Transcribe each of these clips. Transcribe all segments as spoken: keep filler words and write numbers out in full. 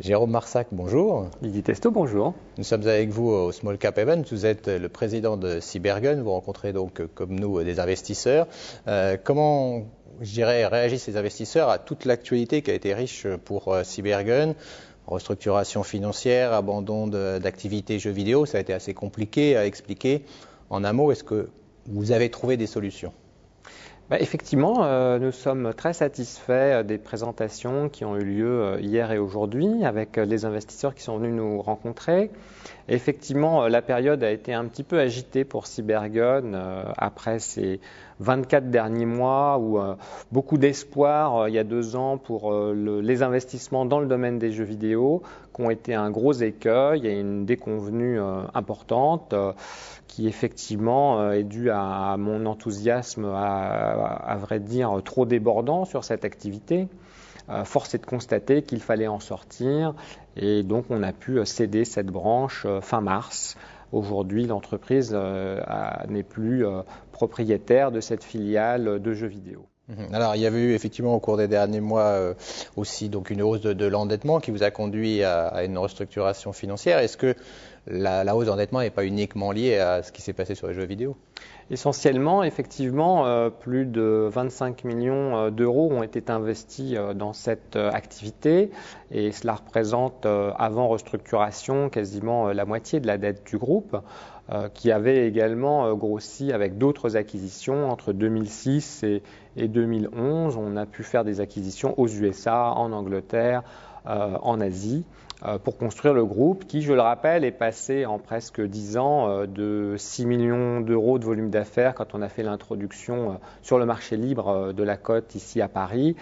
Jérôme Marsac, bonjour. Guy Testo, bonjour. Nous sommes avec vous au Small Cap Event. Vous êtes le président de Cybergun. Vous rencontrez donc, comme nous, des investisseurs. Euh, comment, je dirais, réagissent ces investisseurs à toute l'actualité qui a été riche pour Cybergun? Restructuration financière, abandon d'activités jeux vidéo, ça a été assez compliqué à expliquer. En un mot, est-ce que vous avez trouvé des solutions? Bah, effectivement, euh, nous sommes très satisfaits des présentations qui ont eu lieu hier et aujourd'hui avec les investisseurs qui sont venus nous rencontrer. Et effectivement, la période a été un petit peu agitée pour Cybergun euh, après ces vingt-quatre derniers mois où euh, beaucoup d'espoir euh, il y a deux ans pour euh, le, les investissements dans le domaine des jeux vidéo qui ont été un gros écueil. Il y a une déconvenue euh, importante euh, qui effectivement euh, est due à, à mon enthousiasme, à, à, à vrai dire, trop débordant sur cette activité. Euh, force est de constater qu'il fallait en sortir et donc on a pu céder cette branche euh, fin mars. Aujourd'hui, l'entreprise euh, n'est plus euh, propriétaire de cette filiale de jeux vidéo. Alors, il y avait eu effectivement au cours des derniers mois euh, aussi donc une hausse de, de l'endettement qui vous a conduit à, à une restructuration financière. Est-ce que la, la hausse d'endettement n'est pas uniquement liée à ce qui s'est passé sur les jeux vidéo? Essentiellement, effectivement, euh, plus de vingt-cinq millions d'euros ont été investis euh, dans cette euh, activité et cela représente, euh, avant restructuration, quasiment euh, la moitié de la dette du groupe, euh, qui avait également euh, grossi avec d'autres acquisitions entre deux mille six et, et deux mille onze. On a pu faire des acquisitions aux U S A, en Angleterre, euh, en Asie, pour construire le groupe qui, je le rappelle, est passé en presque dix ans de six millions d'euros de volume d'affaires quand on a fait l'introduction sur le marché libre de la cote ici à Paris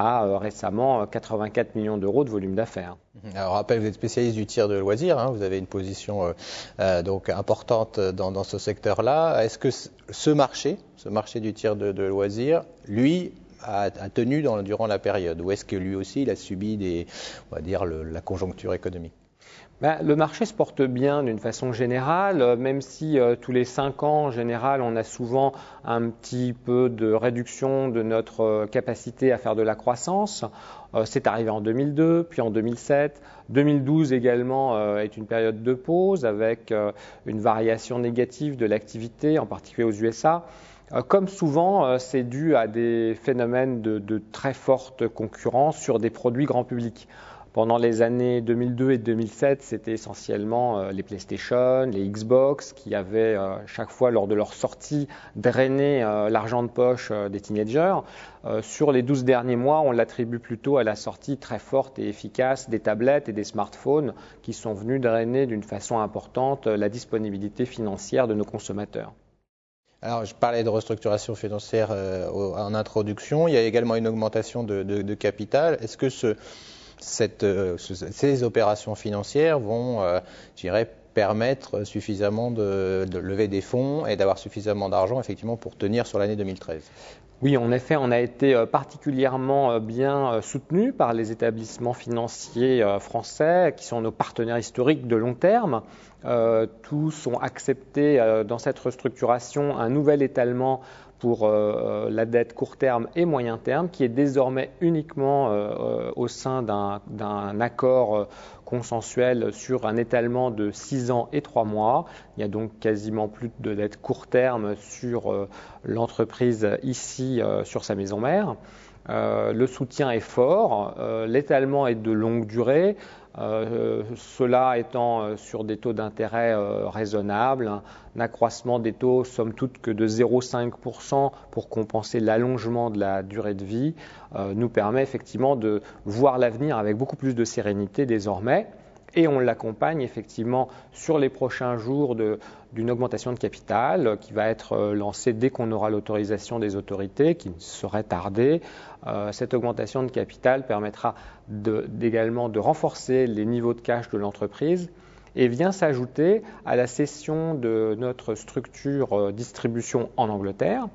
à récemment quatre-vingt-quatre millions d'euros de volume d'affaires. Alors, je rappelle, vous êtes spécialiste du tir de loisirs, hein, vous avez une position euh, donc importante dans, dans ce secteur-là. Est-ce que ce marché, ce marché du tir de, de loisirs, lui, A, a tenu dans, durant la période, ou est-ce que lui aussi il a subi des, on va dire, le, la conjoncture économique? Ben, le marché se porte bien d'une façon générale, même si euh, tous les cinq ans, en général, on a souvent un petit peu de réduction de notre euh, capacité à faire de la croissance. Euh, c'est arrivé en deux mille deux, puis en deux mille sept. deux mille douze également euh, est une période de pause avec euh, une variation négative de l'activité, en particulier aux U S A. Comme souvent, c'est dû à des phénomènes de, de très forte concurrence sur des produits grand public. Pendant les années deux mille deux et deux mille sept, c'était essentiellement les PlayStation, les Xbox qui avaient chaque fois lors de leur sortie drainé l'argent de poche des teenagers. Sur les douze derniers mois, on l'attribue plutôt à la sortie très forte et efficace des tablettes et des smartphones qui sont venus drainer d'une façon importante la disponibilité financière de nos consommateurs. Alors, je parlais de restructuration financière euh, en introduction. Il y a également une augmentation de, de, de capital. Est-ce que ce, cette, euh, ce, ces opérations financières vont, euh, je dirais, permettre suffisamment de, de lever des fonds et d'avoir suffisamment d'argent, effectivement, pour tenir sur l'année deux mille treize? Oui, en effet, on a été particulièrement bien soutenus par les établissements financiers français qui sont nos partenaires historiques de long terme. Euh, tous ont accepté euh, dans cette restructuration un nouvel étalement pour euh, la dette court terme et moyen terme qui est désormais uniquement euh, au sein d'un, d'un accord euh, consensuel sur un étalement de six ans et trois mois. Il y a donc quasiment plus de dette court terme sur euh, l'entreprise ici euh, sur sa maison mère. Euh, le soutien est fort, euh, l'étalement est de longue durée, euh, cela étant euh, sur des taux d'intérêt euh, raisonnables, un, un accroissement des taux somme toute que de zéro virgule cinq pour cent pour compenser l'allongement de la durée de vie, euh, nous permet effectivement de voir l'avenir avec beaucoup plus de sérénité désormais. Et on l'accompagne effectivement sur les prochains jours de, d'une augmentation de capital qui va être lancée dès qu'on aura l'autorisation des autorités, qui ne saurait tarder. Euh, cette augmentation de capital permettra de, d'également de renforcer les niveaux de cash de l'entreprise et vient s'ajouter à la cession de notre structure euh, distribution en Angleterre,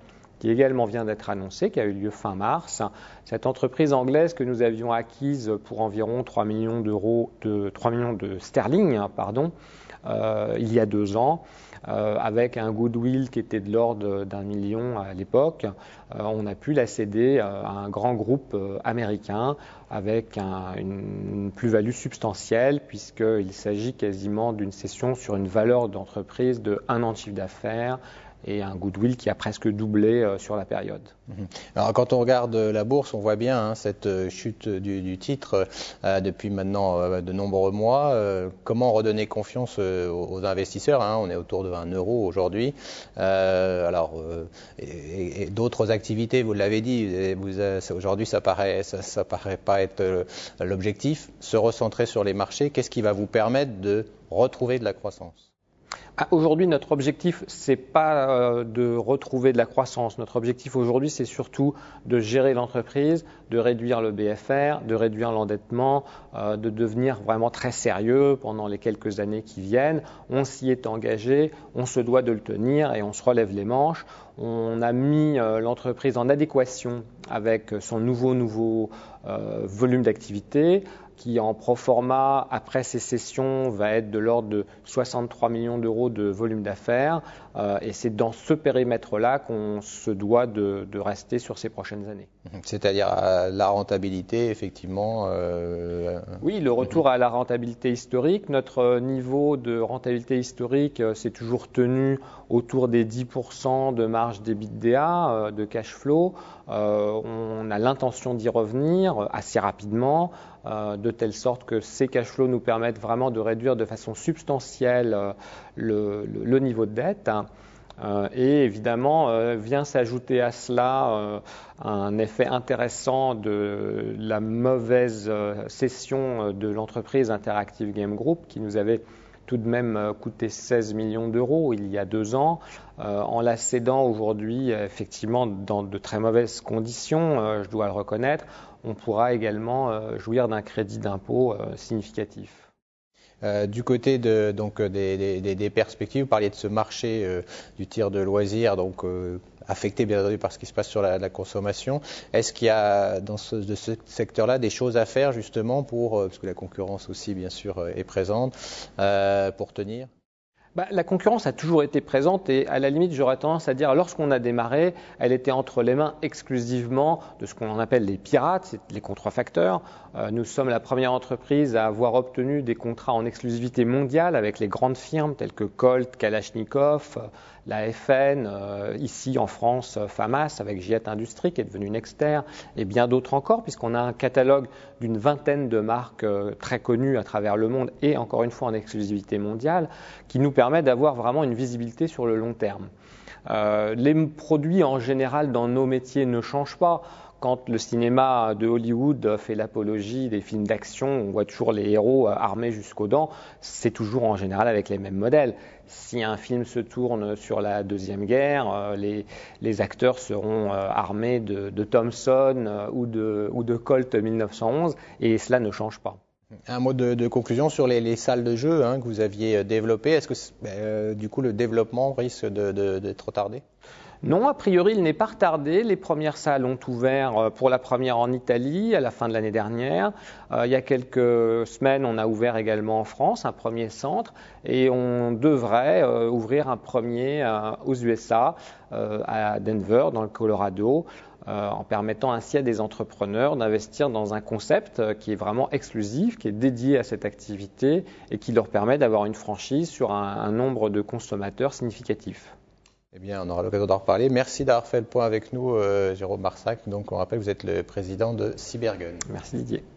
qui également vient d'être annoncé, qui a eu lieu fin mars. Cette entreprise anglaise que nous avions acquise pour environ trois millions d'euros, de trois millions de sterling, pardon, euh, il y a deux ans, euh, avec un goodwill qui était de l'ordre d'un million à l'époque, euh, on a pu la céder à un grand groupe euh, américain avec un, une plus-value substantielle, puisqu'il s'agit quasiment d'une cession sur une valeur d'entreprise de un an de chiffre d'affaires et un goodwill qui a presque doublé euh, sur la période. Alors, quand on regarde la bourse, on voit bien hein, cette chute du, du titre euh, depuis maintenant euh, de nombreux mois. Euh, comment redonner confiance euh, aux investisseurs hein, on est autour de un euro aujourd'hui. Euh, alors, euh, et, et d'autres activités, vous l'avez dit, vous, aujourd'hui ça paraît, ça, ça paraît pas être euh, l'objectif. Se recentrer sur les marchés, qu'est-ce qui va vous permettre de retrouver de la croissance ? Aujourd'hui, notre objectif, c'est pas euh, de retrouver de la croissance. Notre objectif aujourd'hui, c'est surtout de gérer l'entreprise, de réduire le B F R, de réduire l'endettement, euh, de devenir vraiment très sérieux pendant les quelques années qui viennent. On s'y est engagé, on se doit de le tenir et on se relève les manches. On a mis euh, l'entreprise en adéquation avec son nouveau, nouveau euh, volume d'activité, qui en pro forma, après ces cessions, va être de l'ordre de soixante-trois millions d'euros de volume d'affaires. Euh, et c'est dans ce périmètre-là qu'on se doit de, de rester sur ces prochaines années. C'est-à-dire à la rentabilité, effectivement euh... Oui, le retour à la rentabilité historique. Notre niveau de rentabilité historique s'est toujours tenu autour des dix pour cent de marge d'EBITDA, de cash flow. Euh, on a l'intention d'y revenir assez rapidement, euh, de telle sorte que ces cash flows nous permettent vraiment de réduire de façon substantielle euh, le, le, le niveau de dette. Euh, et évidemment, euh, vient s'ajouter à cela euh, un effet intéressant de la mauvaise euh, cession de l'entreprise Interactive Game Group qui nous avait tout de même coûté seize millions d'euros il y a deux ans. Euh, en la cédant aujourd'hui, effectivement, dans de très mauvaises conditions, euh, je dois le reconnaître, on pourra également euh, jouir d'un crédit d'impôt euh, significatif. Euh, du côté de, donc, des, des, des perspectives, vous parliez de ce marché euh, du tir de loisirs, donc euh, affecté bien entendu par ce qui se passe sur la, la consommation. Est-ce qu'il y a dans ce, de ce secteur-là des choses à faire justement pour, euh, parce que la concurrence aussi bien sûr est présente, euh, pour tenir ? Bah, la concurrence a toujours été présente et à la limite j'aurais tendance à dire lorsqu'on a démarré, elle était entre les mains exclusivement de ce qu'on appelle les pirates, c'est les contrefacteurs. Euh, nous sommes la première entreprise à avoir obtenu des contrats en exclusivité mondiale avec les grandes firmes telles que Colt, Kalachnikov, la F N, euh, ici en France FAMAS avec Giat Industries qui est devenue Nexter et bien d'autres encore puisqu'on a un catalogue d'une vingtaine de marques euh, très connues à travers le monde et encore une fois en exclusivité mondiale qui nous permet d'avoir vraiment une visibilité sur le long terme. Euh, les produits en général dans nos métiers ne changent pas. Quand le cinéma de Hollywood fait l'apologie des films d'action, on voit toujours les héros armés jusqu'aux dents, c'est toujours en général avec les mêmes modèles. Si un film se tourne sur la Deuxième Guerre, les, les acteurs seront armés de, de Thompson ou de, ou de Colt mille neuf cent onze et cela ne change pas. Un mot de, de conclusion sur les, les salles de jeu hein, que vous aviez développées. Est-ce que euh, du coup le développement risque de, de, d'être retardé ? Non, a priori, il n'est pas retardé. Les premières salles ont ouvert pour la première en Italie à la fin de l'année dernière. Euh, il y a quelques semaines, on a ouvert également en France un premier centre et on devrait euh, ouvrir un premier euh, aux U S A, euh, à Denver, dans le Colorado, euh, en permettant ainsi à des entrepreneurs d'investir dans un concept qui est vraiment exclusif, qui est dédié à cette activité et qui leur permet d'avoir une franchise sur un, un nombre de consommateurs significatif. Eh bien, on aura l'occasion d'en reparler. Merci d'avoir fait le point avec nous, euh, Jérôme Marsac. Donc, on rappelle que vous êtes le président de Cybergun. Merci Didier.